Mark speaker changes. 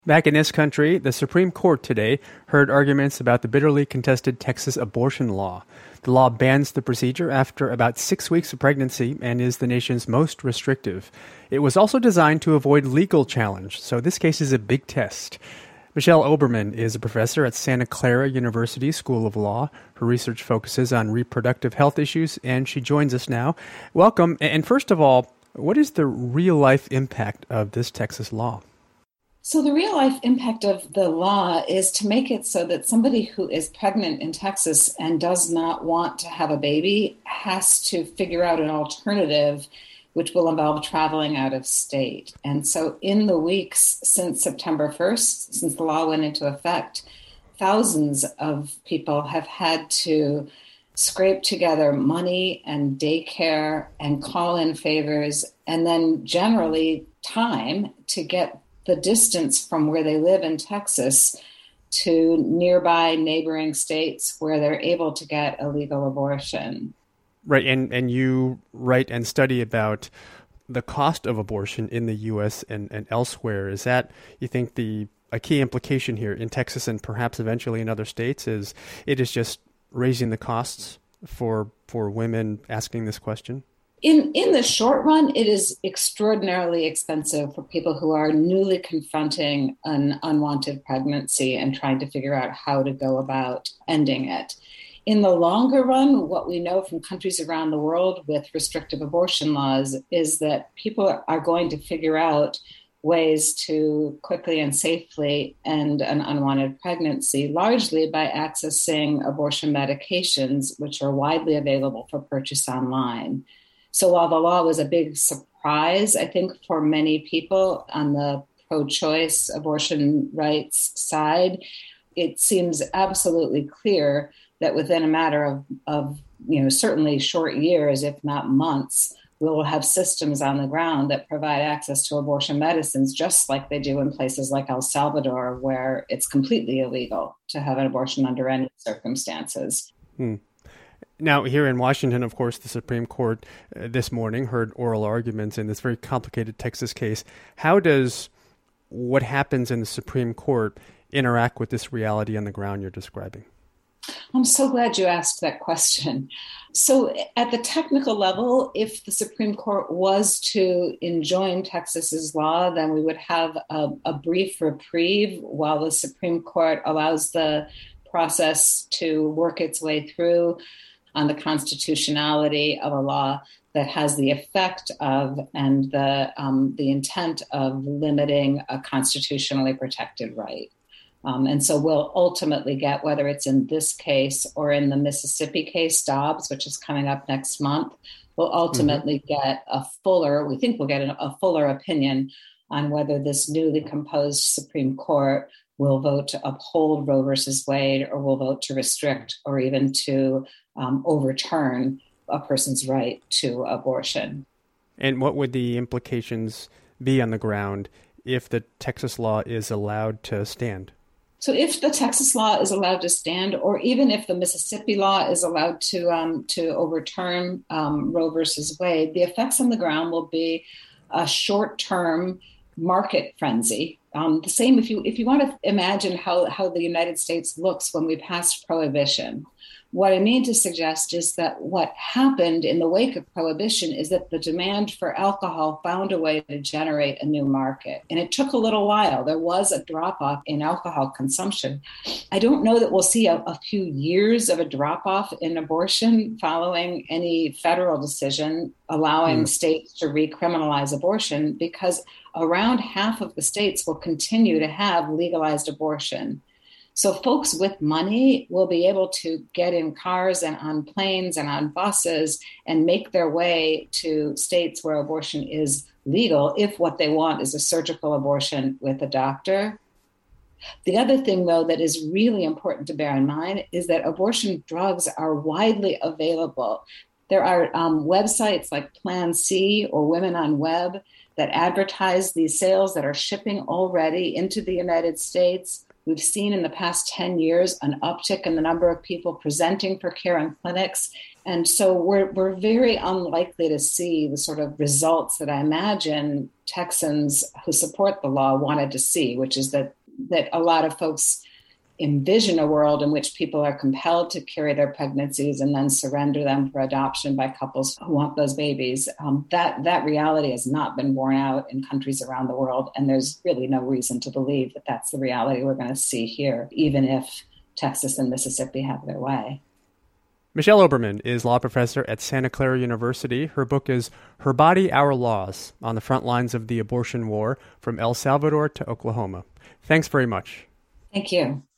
Speaker 1: Back in this country, the Supreme Court today heard arguments about the bitterly contested Texas abortion law. The law bans the procedure after about 6 weeks of pregnancy and is the nation's most restrictive. It was also designed to avoid legal challenge, so this case is a big test. Michelle Oberman is a professor at Santa Clara University School of Law. Her research focuses on reproductive health issues, and she joins us now. Welcome. And first of all, what is the real-life impact of this Texas law?
Speaker 2: So the real life impact of the law is to make it so that somebody who is pregnant in Texas and does not want to have a baby has to figure out an alternative which will involve traveling out of state. And so in the weeks since September 1st, since the law went into effect, thousands of people have had to scrape together money and daycare and call in favors and then generally time to get the distance from where they live in Texas to nearby neighboring states where they're able to get a legal abortion.
Speaker 1: Right, and you write and study about the cost of abortion in the U.S. and elsewhere. Is that, you think, a key implication here in Texas and perhaps eventually in other states, is it is just raising the costs for women asking this question?
Speaker 2: In the short run, it is extraordinarily expensive for people who are newly confronting an unwanted pregnancy and trying to figure out how to go about ending it. In the longer run, what we know from countries around the world with restrictive abortion laws is that people are going to figure out ways to quickly and safely end an unwanted pregnancy, largely by accessing abortion medications, which are widely available for purchase online. So while the law was a big surprise, I think, for many people on the pro-choice abortion rights side, it seems absolutely clear that within a matter of certainly short years, if not months, we'll have systems on the ground that provide access to abortion medicines, just like they do in places like El Salvador, where it's completely illegal to have an abortion under any circumstances.
Speaker 1: Now, here in Washington, of course, the Supreme Court this morning heard oral arguments in this very complicated Texas case. How does what happens in the Supreme Court interact with this reality on the ground you're describing?
Speaker 2: I'm so glad you asked that question. So at the technical level, if the Supreme Court was to enjoin Texas's law, then we would have a brief reprieve while the Supreme Court allows the process to work its way through on the constitutionality of a law that has the effect of and the intent of limiting a constitutionally protected right. And so we'll ultimately get, whether it's in this case or in the Mississippi case, Dobbs, which is coming up next month, we'll ultimately get a fuller opinion on whether this newly composed Supreme Court will vote to uphold Roe versus Wade or will vote to restrict or even to overturn a person's right to abortion.
Speaker 1: And what would the implications be on the ground if the Texas law is allowed to stand?
Speaker 2: So if the Texas law is allowed to stand, or even if the Mississippi law is allowed to overturn Roe versus Wade, the effects on the ground will be a short-term market frenzy. The same if you want to imagine how the United States looks when we passed prohibition. What I mean to suggest is that what happened in the wake of prohibition is that the demand for alcohol found a way to generate a new market. And it took a little while. There was a drop-off in alcohol consumption. I don't know that we'll see a few years of a drop-off in abortion following any federal decision allowing states to recriminalize abortion, because around half of the states will continue to have legalized abortion. So folks with money will be able to get in cars and on planes and on buses and make their way to states where abortion is legal if what they want is a surgical abortion with a doctor. The other thing, though, that is really important to bear in mind is that abortion drugs are widely available. There are websites like Plan C or Women on Web that advertise these sales that are shipping already into the United States. We've seen in the past 10 years an uptick in the number of people presenting for care in clinics. And so we're very unlikely to see the sort of results that I imagine Texans who support the law wanted to see, which is that a lot of folks envision a world in which people are compelled to carry their pregnancies and then surrender them for adoption by couples who want those babies. That reality has not been borne out in countries around the world, and there's really no reason to believe that that's the reality we're going to see here, even if Texas and Mississippi have their way.
Speaker 1: Michelle Oberman is law professor at Santa Clara University. Her book is Her Body, Our Laws, on the Front Lines of the Abortion War, from El Salvador to Oklahoma. Thanks very much.
Speaker 2: Thank you.